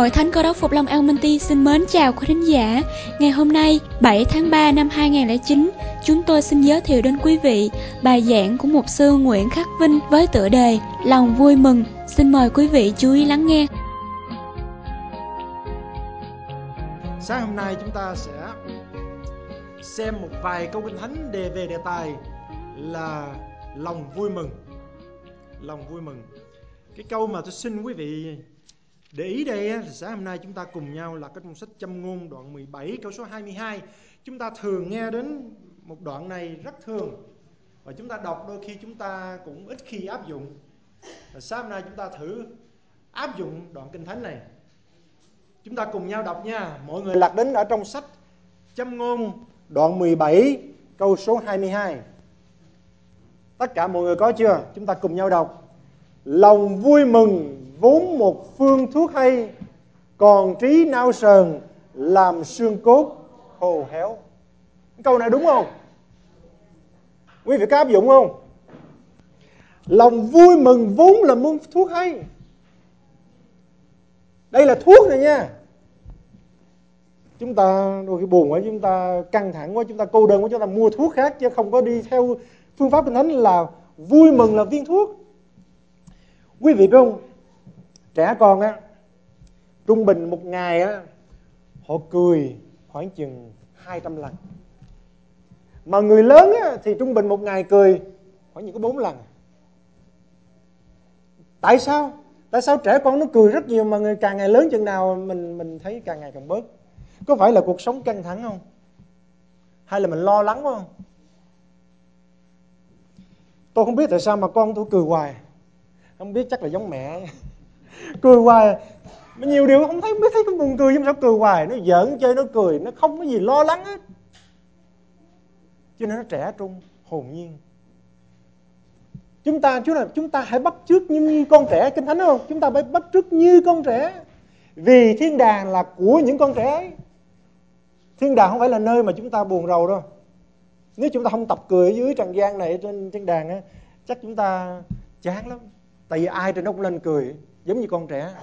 Hội Thánh Cơ Đốc Phục Long An Minh Ti xin mến chào quý thính giả. Ngày hôm nay, 7 tháng 3 năm 2009, chúng tôi xin giới thiệu đến quý vị bài giảng của mục sư Nguyễn Khắc Vinh với tựa đề Lòng vui mừng. Xin mời quý vị chú ý lắng nghe. Sáng hôm nay chúng ta sẽ xem một vài câu Kinh Thánh về đề tài là lòng vui mừng. Lòng vui mừng. Cái câu mà tôi xin quý vị để ý đây thì sáng hôm nay chúng ta cùng nhau là cái trong sách Châm Ngôn đoạn 17 câu số 22. Chúng ta thường nghe đến một đoạn này rất thường, và chúng ta đọc đôi khi chúng ta cũng ít khi áp dụng. Và sáng hôm nay chúng ta thử áp dụng đoạn Kinh Thánh này. Chúng ta cùng nhau đọc nha. Mọi người lật đến ở trong sách Châm Ngôn đoạn 17 câu số 22. Tất cả mọi người có chưa? Chúng ta cùng nhau đọc. Lòng vui mừng vốn một phương thuốc hay, còn trí nao sờn làm xương cốt khô héo. Câu này đúng không? Quý vị có áp dụng không? Lòng vui mừng vốn là một thuốc hay. Đây là thuốc này nha. Chúng ta đôi khi buồn quá, chúng ta căng thẳng quá, chúng ta cô đơn quá, chúng ta mua thuốc khác chứ không có đi theo phương pháp Kinh Thánh là vui mừng là viên thuốc. Quý vị biết không? Trẻ con á, trung bình một ngày á, họ cười khoảng chừng 200 lần. Mà người lớn á, thì trung bình một ngày cười khoảng chừng có 4 lần. Tại sao? Tại sao trẻ con nó cười rất nhiều mà người càng ngày lớn chừng nào mình thấy càng ngày càng bớt? Có phải là cuộc sống căng thẳng không? Hay là mình lo lắng không? Tôi không biết tại sao mà con tôi cười hoài. Không biết, chắc là giống mẹ. Cười hoài. Nhiều điều không biết thấy nó buồn cười, nhưng sao cười hoài. Nó giỡn chơi, nó cười, nó không có gì lo lắng hết. Cho nên nó trẻ trung, hồn nhiên. Chúng ta hãy bắt chước như con trẻ. Kinh Thánh không? Chúng ta phải bắt chước như con trẻ. Vì thiên đàng là của những con trẻ ấy. Thiên đàng không phải là nơi mà chúng ta buồn rầu đâu. Nếu chúng ta không tập cười ở dưới trần gian này, trên thiên đàng á, chắc chúng ta chán lắm. Tại vì ai trên đó cũng lên cười giống như con trẻ.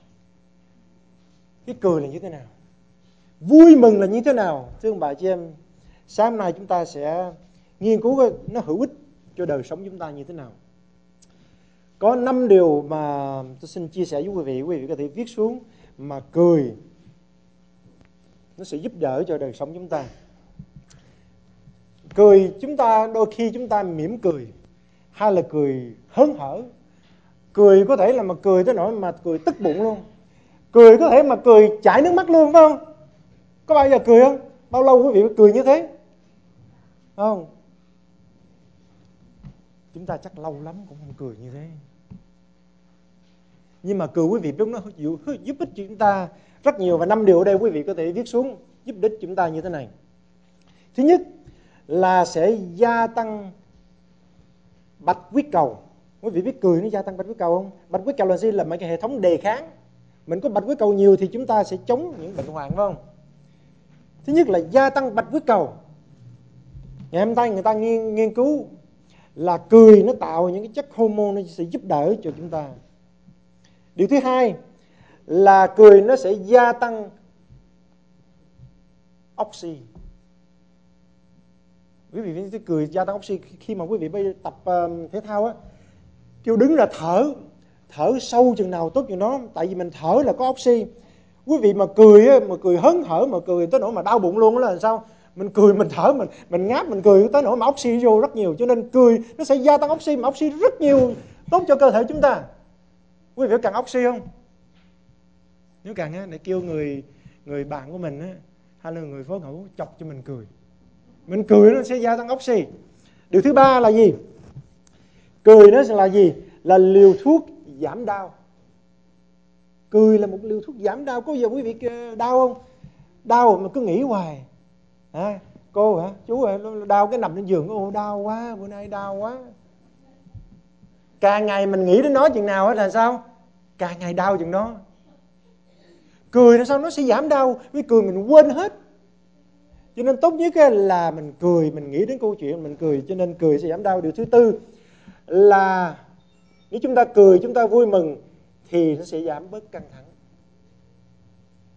Cái cười là như thế nào? Vui mừng là như thế nào? Thưa ông bà chị em, sáng nay chúng ta sẽ nghiên cứu nó hữu ích cho đời sống chúng ta như thế nào. Có 5 điều mà tôi xin chia sẻ với quý vị. Quý vị có thể viết xuống mà cười nó sẽ giúp đỡ cho đời sống chúng ta. Cười, đôi khi chúng ta mỉm cười, hay là cười hớn hở. Cười có thể là mà cười tới nỗi mà cười tức bụng luôn. Cười có thể mà cười chảy nước mắt luôn, phải không? Có bao giờ cười không? Bao lâu quý vị cười như thế? Không? Chúng ta chắc lâu lắm cũng không cười như thế. Nhưng mà cười quý vị biết nó giúp ích cho chúng ta rất nhiều. Và 5 điều ở đây quý vị có thể viết xuống giúp ích chúng ta như thế này. Thứ nhất là sẽ gia tăng bạch huyết cầu. Quý vị biết cười nó gia tăng bạch huyết cầu không? Bạch huyết cầu là gì? Là mấy cái hệ thống đề kháng. Mình có bạch huyết cầu nhiều thì chúng ta sẽ chống những bệnh hoạn, phải không? Thứ nhất là gia tăng bạch huyết cầu. Ngày hôm nay người ta nghiên cứu là cười nó tạo những cái chất hormone, nó sẽ giúp đỡ cho chúng ta. Điều thứ hai là cười nó sẽ gia tăng oxy. Quý vị cười gia tăng oxy khi mà quý vị bây tập thể thao á, kêu đứng là thở sâu chừng nào tốt chừng đó, tại vì mình thở là có oxy. Quý vị mà cười hớn hở, mà cười tới nỗi mà đau bụng luôn đó là sao? Mình cười, mình thở, mình ngáp, mình cười tới nỗi mà oxy vô rất nhiều. Cho nên cười nó sẽ gia tăng oxy, mà oxy rất nhiều, tốt cho cơ thể chúng ta. Quý vị có cần oxy không? Nếu cần á, để kêu người bạn của mình á, hay là người phó ngẫu chọc cho mình cười. Mình cười nó sẽ gia tăng oxy. Điều thứ ba là gì? Cười nó sẽ là gì? Là liều thuốc giảm đau. Cười là một liều thuốc giảm đau. Có giờ quý vị đau không? Đau mà cứ nghĩ hoài. Cô hả? Chú hả? Đau cái nằm trên giường. Ồ đau quá, bữa nay đau quá. Càng ngày mình nghĩ đến nó chừng nào là sao? Càng ngày đau chừng đó. Cười là sao? Nó sẽ giảm đau. Vì cười mình quên hết. Cho nên tốt nhất là mình cười, mình nghĩ đến câu chuyện mình cười, cho nên cười sẽ giảm đau. Điều thứ tư là nếu chúng ta cười, chúng ta vui mừng thì nó sẽ giảm bớt căng thẳng.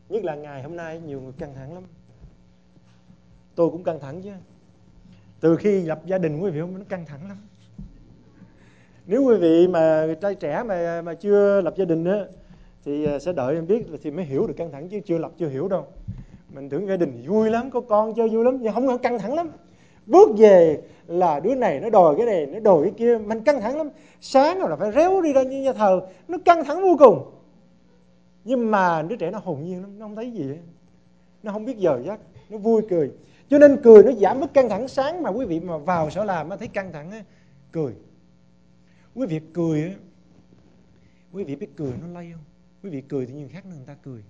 Nhất là ngày hôm nay nhiều người căng thẳng lắm. Tôi cũng căng thẳng chứ. Từ khi lập gia đình quý vị không, nó căng thẳng lắm. Nếu quý vị mà trai trẻ mà chưa lập gia đình á thì sẽ đợi em biết thì mới hiểu được căng thẳng, chứ chưa lập chưa hiểu đâu. Mình tưởng gia đình vui lắm, có con chơi vui lắm, nhưng không, căng thẳng lắm. Bước về là đứa này nó đòi cái này, nó đòi cái kia, mình căng thẳng lắm. Sáng rồi là phải réo đi ra như nhà thờ, nó căng thẳng vô cùng. Nhưng mà đứa trẻ nó hồn nhiên lắm, nó không thấy gì hết. Nó không biết giờ giấc, nó vui cười. Cho nên cười nó giảm bớt căng thẳng. Sáng mà quý vị mà vào sở làm mà thấy căng thẳng á, cười. Quý vị cười á, quý vị biết cười nó lây không? Quý vị cười thì người khác người ta cười.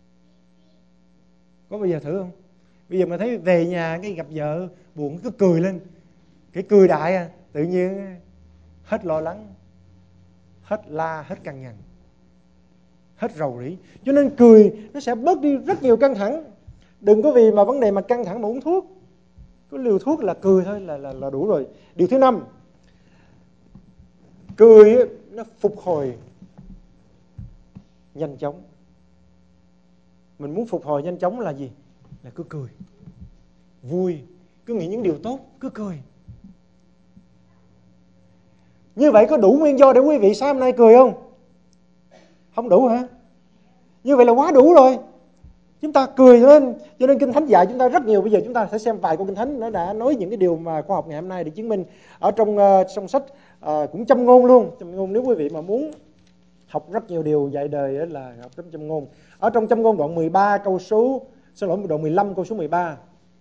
Có bao giờ thử không? Bây giờ mà thấy về nhà cái gặp vợ buồn cứ cười lên, cái cười đại à, tự nhiên hết lo lắng, hết la, hết căng nhằn, hết rầu rĩ. Cho nên cười nó sẽ bớt đi rất nhiều căng thẳng. Đừng có vì mà vấn đề mà căng thẳng mà uống thuốc. Có liều thuốc là cười thôi là đủ rồi. Điều thứ 5, cười nó phục hồi nhanh chóng. Mình muốn phục hồi nhanh chóng là gì? Là cứ cười, vui, cứ nghĩ những điều tốt, cứ cười. Như vậy có đủ nguyên do để quý vị sáng hôm nay cười không? Không đủ hả? Như vậy là quá đủ rồi. Chúng ta cười lên. Cho nên Kinh Thánh dạy chúng ta rất nhiều. Bây giờ chúng ta sẽ xem vài câu Kinh Thánh. Nó đã nói những cái điều mà khoa học ngày hôm nay để chứng minh. Ở trong sách cũng Châm Ngôn luôn. Châm Ngôn, nếu quý vị mà muốn học rất nhiều điều dạy đời là học trong Châm Ngôn. Ở trong Châm Ngôn đoạn 13 câu số, đoạn 15 câu số 13.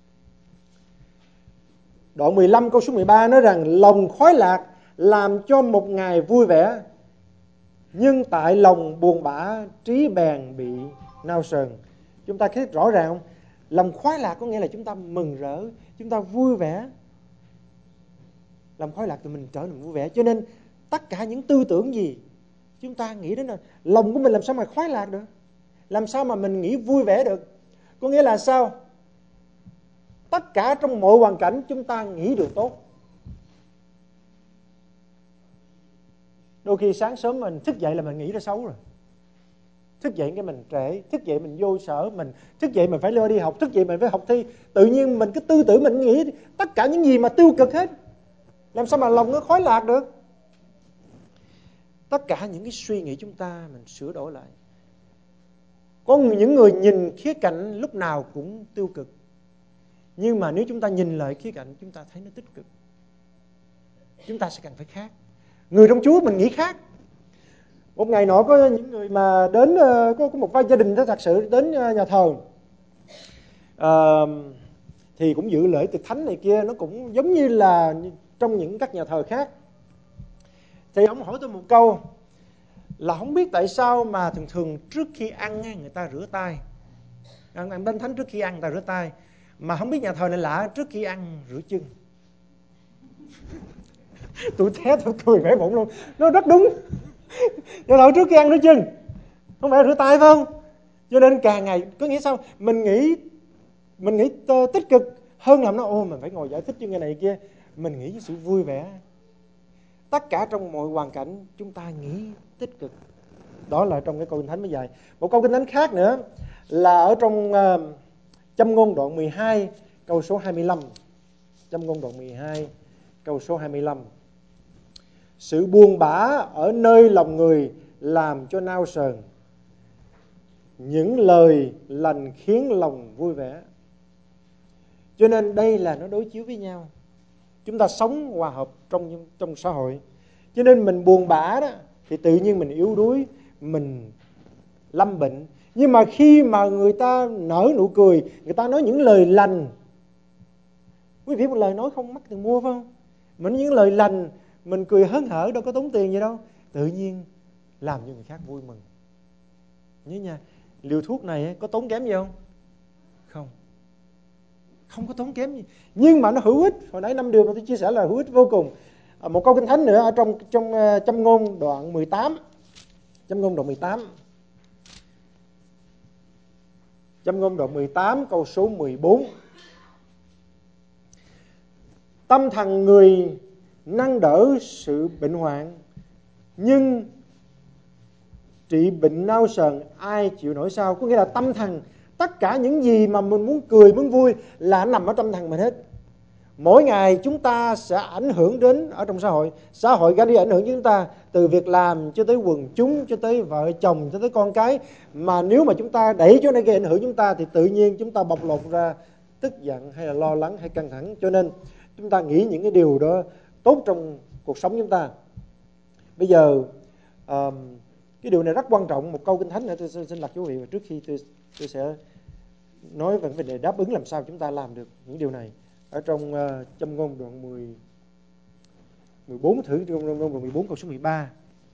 Đoạn 15 câu số 13 nói rằng lòng khoái lạc làm cho một ngày vui vẻ, nhưng tại lòng buồn bã trí bèn bị nao sờn. Chúng ta thấy rõ ràng không? Lòng khoái lạc có nghĩa là chúng ta mừng rỡ, chúng ta vui vẻ. Lòng khoái lạc thì mình trở nên vui vẻ. Cho nên tất cả những tư tưởng gì chúng ta nghĩ đến là lòng của mình làm sao mà khoái lạc được, làm sao mà mình nghĩ vui vẻ được. Có nghĩa là sao? Tất cả trong mọi hoàn cảnh chúng ta nghĩ điều tốt. Đôi khi sáng sớm mình thức dậy là mình nghĩ ra xấu rồi. Thức dậy cái mình trễ, thức dậy mình vô sở, mình thức dậy mình phải lo đi học, thức dậy mình phải học thi. Tự nhiên mình cái tư tưởng mình nghĩ tất cả những gì mà tiêu cực hết. Làm sao mà lòng nó khoái lạc được? Tất cả những cái suy nghĩ chúng ta mình sửa đổi lại. Có những người nhìn khía cạnh lúc nào cũng tiêu cực, nhưng mà nếu chúng ta nhìn lại khía cạnh chúng ta thấy nó tích cực, chúng ta sẽ cần phải khác. Người trong Chúa mình nghĩ khác. Một ngày nọ có những người mà đến, có một vài gia đình đó thật sự đến nhà thờ, thì cũng dự lễ tiệc thánh này kia, nó cũng giống như là trong những các nhà thờ khác. Thì ông hỏi tôi một câu là không biết tại sao mà thường thường trước khi ăn người ta rửa tay, ăn bánh thánh trước khi ăn người ta rửa tay, mà không biết nhà thờ này lạ trước khi ăn rửa chân. Tôi té tôi cười vẻ bụng luôn, nó rất đúng. Nhà thờ trước khi ăn rửa chân, không phải rửa tay phải không? Cho nên càng ngày có nghĩa sao? Mình nghĩ tích cực hơn làm nó mình phải ngồi giải thích như cái này kia. Mình nghĩ với sự vui vẻ. Tất cả trong mọi hoàn cảnh chúng ta nghĩ tích cực. Đó là trong cái câu Kinh Thánh mới dạy. Một câu Kinh Thánh khác nữa là ở trong Châm Ngôn đoạn 12 câu số 25. Châm Ngôn đoạn 12 câu số 25. Sự buồn bã ở nơi lòng người làm cho nao sờn, những lời lành khiến lòng vui vẻ. Cho nên đây là nó đối chiếu với nhau. Chúng ta sống hòa hợp trong xã hội. Cho nên mình buồn bã đó thì tự nhiên mình yếu đuối, mình lâm bệnh. Nhưng mà khi mà người ta nở nụ cười, người ta nói những lời lành. Quý vị một lời nói không mắc tiền mua phải không? Mình nói những lời lành, mình cười hớn hở, đâu có tốn tiền gì đâu. Tự nhiên làm cho người khác vui mừng. Nhớ nha, liều thuốc này có tốn kém gì không? Không có tốn kém gì. Nhưng mà nó hữu ích. Hồi nãy 5 điều mà tôi chia sẻ là hữu ích vô cùng. Một câu Kinh Thánh nữa ở trong Châm Ngôn đoạn 18. Châm Ngôn đoạn 18. Châm Ngôn đoạn 18 câu số 14. Tâm thần người nâng đỡ sự bệnh hoạn, nhưng trị bệnh nao sờn ai chịu nổi sao. Có nghĩa là tâm thần, tất cả những gì mà mình muốn cười muốn vui là nằm ở tâm thần mình hết. Mỗi ngày chúng ta sẽ ảnh hưởng đến ở trong xã hội gắn đi ảnh hưởng đến chúng ta, từ việc làm cho tới quần chúng, cho tới vợ chồng, cho tới con cái. Mà nếu mà chúng ta đẩy cho nó gây ảnh hưởng chúng ta thì tự nhiên chúng ta bộc lộ ra tức giận hay là lo lắng hay căng thẳng. Cho nên chúng ta nghĩ những cái điều đó tốt trong cuộc sống chúng ta. Bây giờ cái điều này rất quan trọng, một câu Kinh Thánh nữa tôi xin lặp cho quý vị, và trước khi tôi sẽ nói về vấn đề đáp ứng làm sao chúng ta làm được những điều này. Ở trong Châm Ngôn đoạn 14, thử trong Châm Ngôn đoạn 14 câu số 13.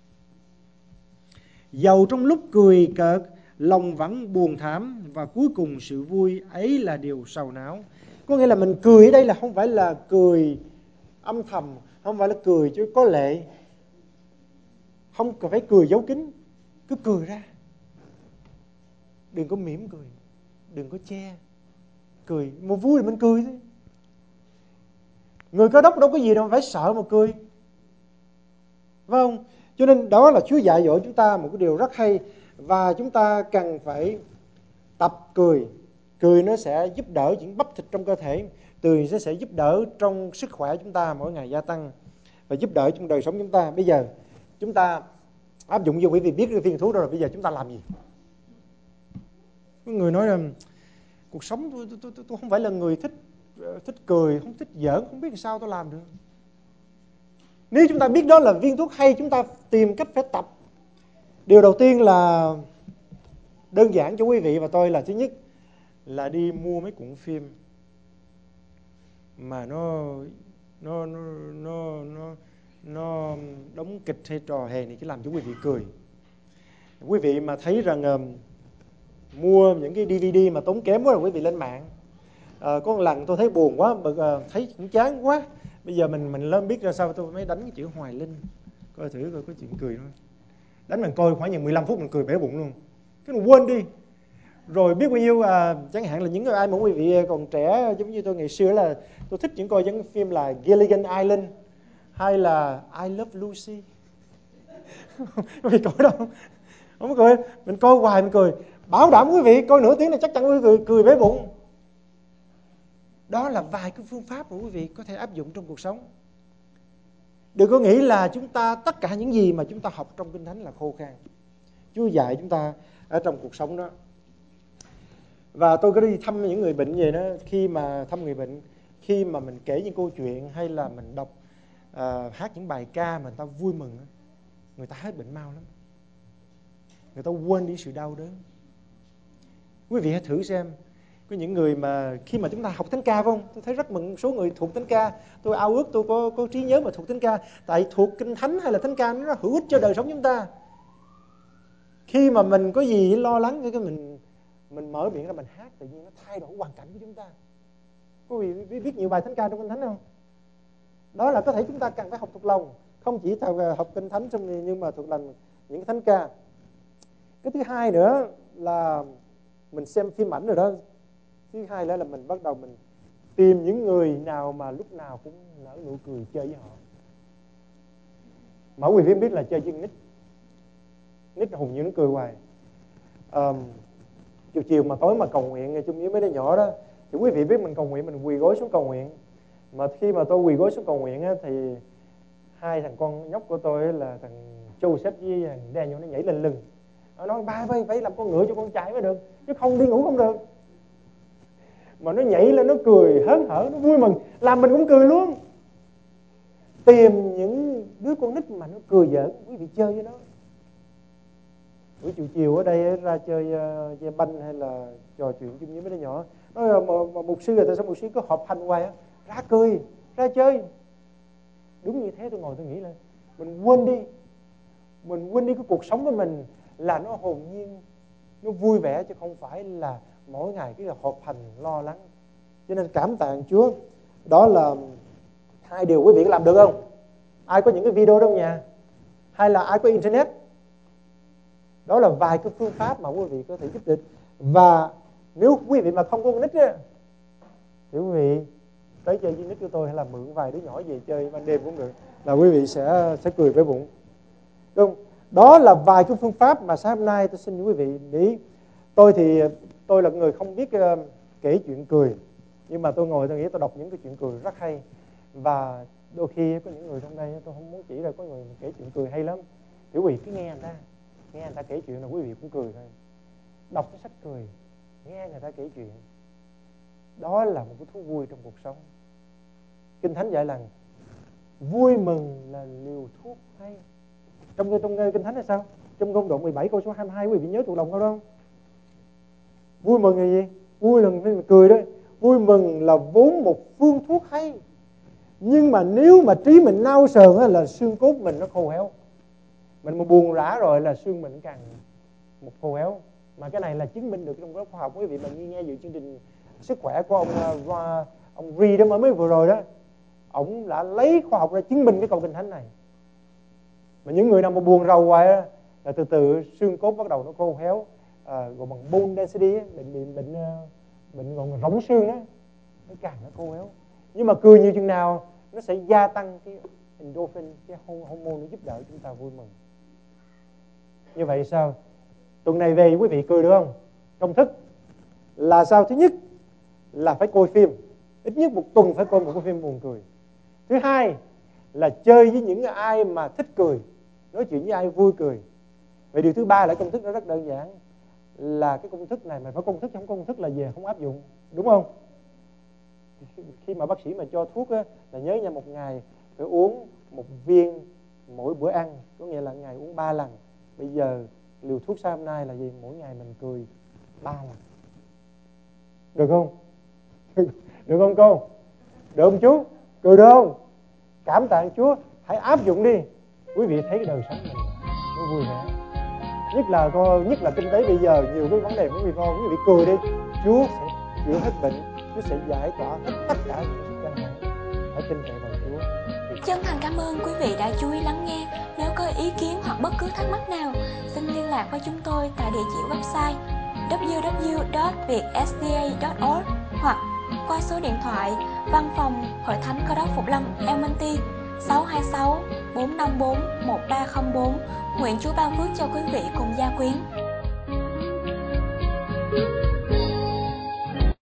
Dầu trong lúc cười cợt, lòng vẫn buồn thảm, và cuối cùng sự vui ấy là điều sầu não. Có nghĩa là mình cười ở đây là không phải là cười âm thầm, không phải là cười chứ có lệ, không cần phải cười giấu kín, cứ cười ra. Đừng có mỉm cười, đừng có che. Cười, một vui thì mình cười thôi. Người Cơ Đốc đâu có gì đâu phải sợ mà cười, phải không? Cho nên đó là Chúa dạy dỗ chúng ta một cái điều rất hay, và chúng ta cần phải tập cười. Cười nó sẽ giúp đỡ những bắp thịt trong cơ thể, cười nó sẽ giúp đỡ trong sức khỏe chúng ta mỗi ngày gia tăng, và giúp đỡ trong đời sống chúng ta. Bây giờ chúng ta áp dụng vô, quý vị biết cái viên thuốc đó rồi, bây giờ chúng ta làm gì? Có người nói là cuộc sống tôi không phải là người thích cười, không thích giỡn, không biết làm sao tôi làm được. Nếu chúng ta biết đó là viên thuốc hay, chúng ta tìm cách phải tập. Điều đầu tiên là đơn giản cho quý vị và tôi là, thứ nhất là đi mua mấy cuộn phim mà nó đóng kịch hay trò hề này, chỉ làm cho quý vị cười. Quý vị mà thấy rằng mua những cái DVD mà tốn kém quá là quý vị lên mạng. Có một lần tôi thấy buồn quá, thấy cũng chán quá. Bây giờ mình lên biết ra sao, tôi mới đánh cái chữ Hoài Linh, coi thử coi có chuyện cười thôi. Đánh mình coi khoảng 15 phút mình cười bể bụng luôn, cái mình quên đi. Rồi biết bao nhiêu chẳng hạn là những người ai mà quý vị còn trẻ giống như tôi ngày xưa là tôi thích những coi những phim là Gilligan Island hay là I Love Lucy. Quý vị coi đâu không có cười, mình coi hoài mình cười. Bảo đảm quý vị coi nửa tiếng là chắc chắn quý vị cười bể bụng. Đó là vài cái phương pháp mà quý vị có thể áp dụng trong cuộc sống. Đừng có nghĩ là chúng ta tất cả những gì mà chúng ta học trong Kinh Thánh là khô khan. Chúa dạy chúng ta ở trong cuộc sống đó. Và tôi có đi thăm những người bệnh về đó, khi mà thăm người bệnh, khi mà mình kể những câu chuyện hay là mình đọc hát những bài ca mà người ta vui mừng, người ta hết bệnh mau lắm. Người ta quên đi sự đau đớn. Quý vị hãy thử xem, có những người mà khi mà chúng ta học thánh ca, phải không? Tôi thấy rất mừng số người thuộc thánh ca. Tôi ao ước tôi có trí nhớ mà thuộc thánh ca. Tại thuộc Kinh Thánh hay là thánh ca nó hữu ích cho đời sống chúng ta. Khi mà mình có gì lo lắng, cái mình mở miệng ra mình hát, tự nhiên nó thay đổi hoàn cảnh của chúng ta. Quý vị biết nhiều bài thánh ca trong Kinh Thánh không? Đó là có thể chúng ta cần phải học thuộc lòng, không chỉ học Kinh Thánh nhưng mà thuộc lòng những cái thánh ca. Cái thứ hai nữa là mình xem phim ảnh rồi đó. Thứ hai là mình bắt đầu mình tìm những người nào mà lúc nào cũng nở nụ cười chơi với họ. Mà quý vị biết là chơi với nít hùng như nó cười hoài. Chiều mà tối mà cầu nguyện chung với mấy đứa nhỏ đó, thì quý vị biết mình cầu nguyện, mình quỳ gối xuống cầu nguyện. Mà khi mà tôi quỳ gối xuống cầu nguyện á, thì hai thằng con nhóc của tôi là thằng Joseph với thằng Daniel nó nhảy lên lưng. Nó nói ba phải làm con ngựa cho con chạy mới được, chứ không đi ngủ không được. Mà nó nhảy lên, nó cười hớn hở, nó vui mừng, làm mình cũng cười luôn. Tìm những đứa con nít mà nó cười giỡn, quý vị chơi với nó. Buổi chiều ở đây ra chơi dây banh hay là trò chuyện chung với mấy đứa nhỏ. Nói là mục sư rồi, tại sao mục sư cứ họp hành hoài á? Ra cười, ra chơi. Đúng như thế, tôi ngồi tôi nghĩ là mình quên đi cái cuộc sống của mình là nó hồn nhiên, nó vui vẻ, chứ không phải là mỗi ngày cái họp hành lo lắng. Cho nên cảm tạ Chúa. Đó là hai điều quý vị có làm được không? Ai có những cái video trong nhà, hay là ai có internet? Đó là vài cái phương pháp mà quý vị có thể giúp được. Và nếu quý vị mà không có con nít á, thì quý vị tới chơi với nít của tôi, hay là mượn vài đứa nhỏ về chơi ban đêm cũng được, là quý vị sẽ cười với bụng. Đúng không? Đó là vài cái phương pháp mà sáng hôm nay tôi xin quý vị để ý. Tôi là người không biết kể chuyện cười, nhưng mà tôi ngồi tôi nghĩ tôi đọc những cái chuyện cười rất hay. Và đôi khi có những người trong đây tôi không muốn chỉ là có người kể chuyện cười hay lắm, thì quý vị cứ nghe người ta kể chuyện là quý vị cũng cười thôi. Đọc cái sách cười, nghe người ta kể chuyện, đó là một cái thú vui trong cuộc sống. Kinh Thánh dạy rằng vui mừng là liều thuốc hay. Trong Kinh Thánh là sao? Trong Ngôn Đoạn 17 câu số 22, quý vị nhớ thuộc lòng câu đó không? Vui mừng là gì? Vui là cười đó. Vui mừng là vốn một phương thuốc hay, nhưng mà nếu mà trí mình nao sờn là xương cốt mình nó khô héo. Mình mà buồn rã rồi là xương mình càng một khô héo. Mà cái này là chứng minh được trong lớp khoa học. Quý vị mà nghe dự chương trình sức khỏe của ông Reed đó mới vừa rồi đó, ông đã lấy khoa học ra chứng minh cái câu Kinh Thánh này. Mà những người nào mà buồn rầu hoài là từ từ xương cốt bắt đầu nó khô héo, gọi bằng bone density, bệnh gọi là rỗng xương đó, nó càng nó khô héo. Nhưng mà cười nhiều chừng nào nó sẽ gia tăng cái endorphin, cái hormone nó giúp đỡ chúng ta vui mừng. Như vậy sao? Tuần này về quý vị cười được không? Công thức là sao? Thứ nhất là phải coi phim, ít nhất một tuần phải coi một cái phim buồn cười. Thứ hai là chơi với những ai mà thích cười, nói chuyện với ai vui cười. Vậy điều thứ ba là công thức nó rất đơn giản, là cái công thức này mà phải công thức, không công thức là về không áp dụng, đúng không? Khi mà bác sĩ mà cho thuốc á, là nhớ nha, một ngày phải uống một viên mỗi bữa ăn, có nghĩa là ngày uống 3 lần. Bây giờ liều thuốc sáng hôm nay là gì? Mỗi ngày mình cười 3 lần. Được không? Được không cô? Được không chú? Cười được không? Cảm tạ Chúa, hãy áp dụng đi. Quý vị thấy cái đời sống mình nó vui vẻ. Nhất là kinh tế bây giờ nhiều cái vấn đề của quý vị cười đi, Chúa sẽ chữa hết bệnh, Chúa sẽ giải tỏa hết tất cả những sự căng thẳng. Hãy tin cậy vào Chúa. Chân thành cảm ơn quý vị đã chú ý lắng nghe. Nếu có ý kiến hoặc bất cứ thắc mắc nào, xin liên lạc với chúng tôi tại địa chỉ website www.vietsda.org hoặc qua số điện thoại Văn phòng Hội Thánh Cơ Đốc Phục Lâm Elmonty 626 454 1304. Nguyện Chúa ban phước cho quý vị cùng gia quyến.